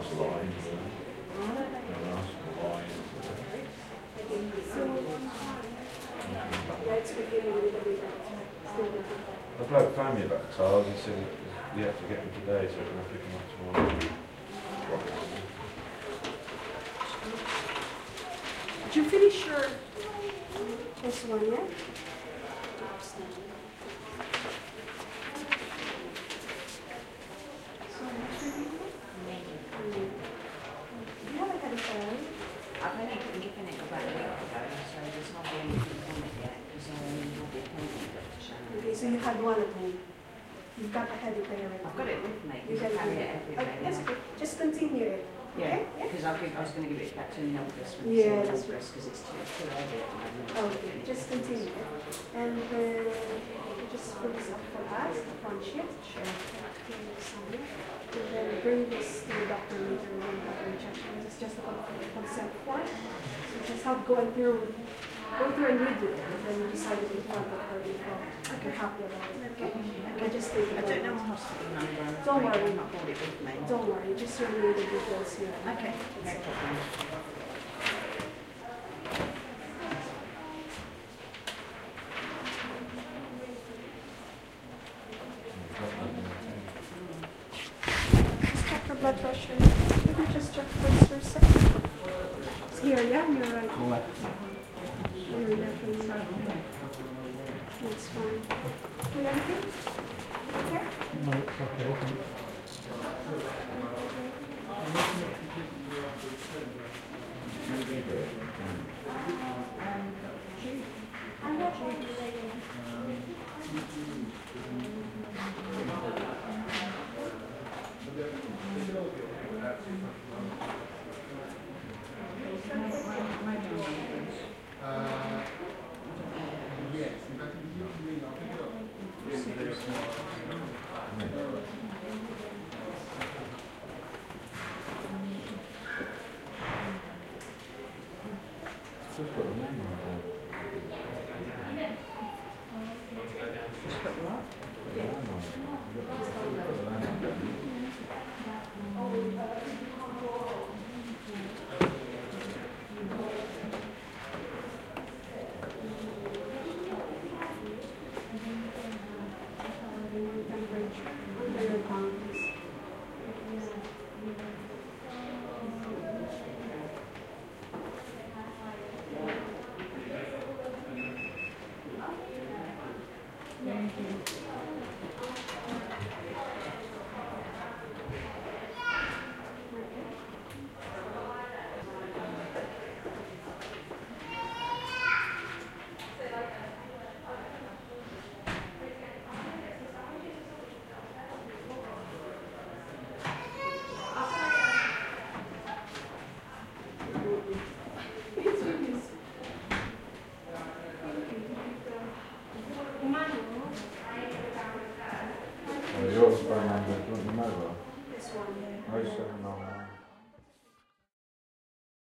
saline. The bloke phoned me about cars. He said he had to get them today, so we're going to pick them up tomorrow. Did you finish your this one yet? You haven't had a phone. I've only been given it about a week ago, so there's not been anything on it yet, because I only had the appointment with Dr. Shannon. Okay, so you had one at home. You've got the heavy player. I've got it with me, You because I can carry it everywhere. That's okay. Just continue it. Yeah, Okay? Yeah. because I was going to give it back to August when Yeah, it's that's August, because it's too heavy at the moment. Okay, just continue it. And just focus up for us, the front sheet. Sure. And then bring this to the doctor later when you have the injection. This is just a consent form. So just help going through and read it, and then you decide if you want it or if you're happy about it. Okay? I just take it. I don't know my hospital number. I'm Don't afraid. worry. I've not got it with me. Don't worry, just review the details here. Okay, no problem. Just check your blood pressure. Maybe just check first for a second. It's here, yeah? You're right. Your left and right. That's fine. Feel anything? Okay? No, it's okay. Just got a name